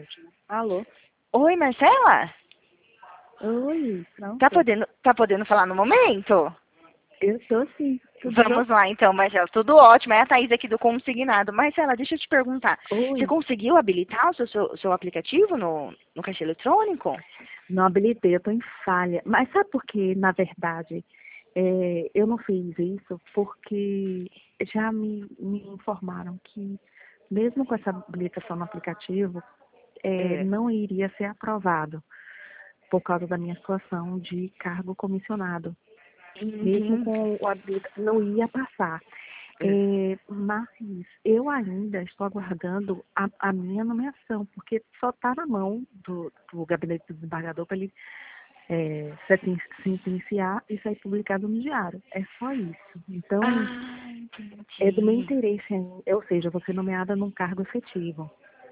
Alô? Oi, Marcela? Oi, Tá pronto. podendo falar no momento? Eu tô sim. Tudo bom? Vamos lá então, Marcela. Tudo ótimo. É a Thaís aqui do Consignado. Marcela, deixa eu te perguntar. Você Oi. conseguiu habilitar o seu aplicativo no caixa eletrônico? Não habilitei, eu tô em falha. Mas sabe por que, na verdade, eu não fiz isso? Porque já me informaram que, mesmo com essa habilitação no aplicativo, É. não iria ser aprovado por causa da minha situação de cargo comissionado. Mesmo Entendi. com o habilitação, não ia passar. Mas eu ainda estou aguardando a minha nomeação, porque só está na mão do gabinete do desembargador para ele sentenciar e sair publicado no diário. É só isso. Então, Ah, é do meu entendi. interesse, ou seja, você nomeada num cargo efetivo.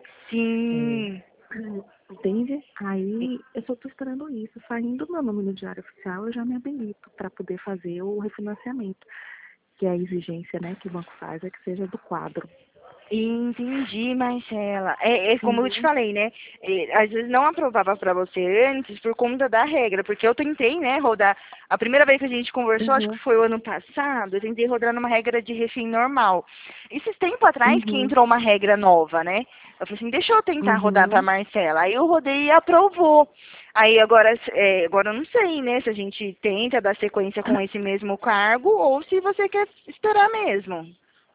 É, Sim. entende? Aí eu só estou esperando isso. Saindo meu nome no Diário Oficial, eu já me habilito para poder fazer o refinanciamento, que é a exigência, né, que o banco faz, é que seja do quadro. Entendi, Marcela. É como eu te Uhum, falei, né? Às vezes não aprovava pra você antes por conta da regra, porque eu tentei, né, rodar. A primeira vez que a gente conversou, acho que uhum, foi o ano passado, eu tentei rodar numa regra de refém normal. Esses tempo atrás que uhum, entrou uma regra nova, né? Eu falei assim, deixa eu tentar rodar pra uhum. Marcela. Aí eu rodei e aprovou. Aí agora eu não sei, né, se a gente tenta dar sequência com esse mesmo cargo ou se você quer esperar mesmo.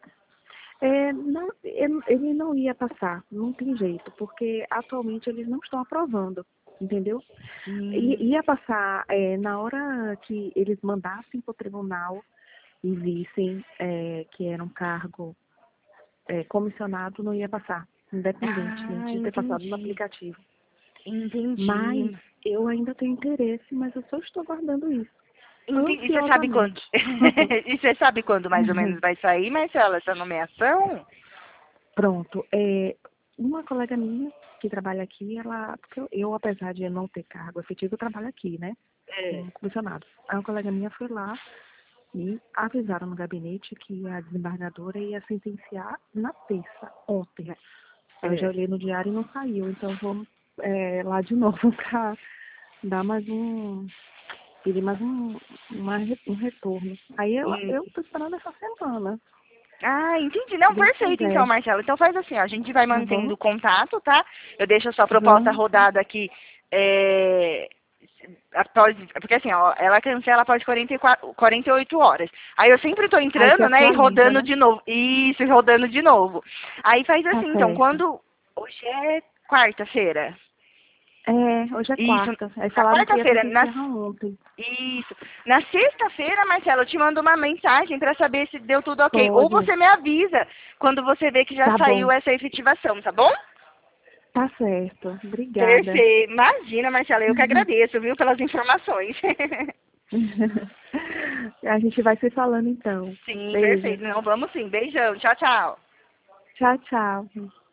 Não, ele não ia passar, não tem jeito, porque atualmente eles não estão aprovando, entendeu? Hum. Ia passar na hora que eles mandassem para o tribunal e vissem que era um cargo comissionado, não ia passar, Ah, independentemente de ter passado no entendi. aplicativo. Mas Entendi. eu ainda tenho interesse, mas eu só estou aguardando isso, E você sabe quando? ansiosamente. E você sabe quando mais ou menos vai sair, Marcela, essa nomeação? Pronto. Uma colega minha que trabalha aqui, porque eu, apesar de não ter cargo efetivo, eu trabalho aqui, né? É. Como comissionado. Aí uma colega minha foi lá e avisaram no gabinete que a desembargadora ia sentenciar na terça, ontem. Aí eu já É. olhei no diário e não saiu, então vou lá de novo para dar mais pedir mais um retorno. Aí Hum. eu tô esperando essa semana. Ah, entendi. Não, Deus perfeito então, quiser, Marcela. Então faz assim, ó, a gente vai tá bom? mantendo o contato, tá? Eu deixo a sua proposta Vamos. rodada aqui. é, Porque assim, ó, ela cancela após 48 horas. Aí eu sempre tô Aí se entrando, né, e atualiza, rodando né? de novo. Isso, e rodando de novo. Aí faz Tá assim, então, certo. quando. Hoje é quarta-feira. Hoje é Isso, quarta. Aí na falaram que ia quarta-feira, sentenciar ontem. isso. Na sexta-feira, Marcela, eu te mando uma mensagem para saber se deu tudo ok. Ou Pode. você me avisa quando você vê que já Tá saiu bom. essa efetivação, tá bom? Tá certo. Obrigada. Perfeito. Imagina, Marcela, eu que agradeço, viu, pelas informações. A gente vai se falando então. Sim, Beijo. perfeito. Não, vamos sim. Beijão. Tchau, tchau. Tchau, tchau.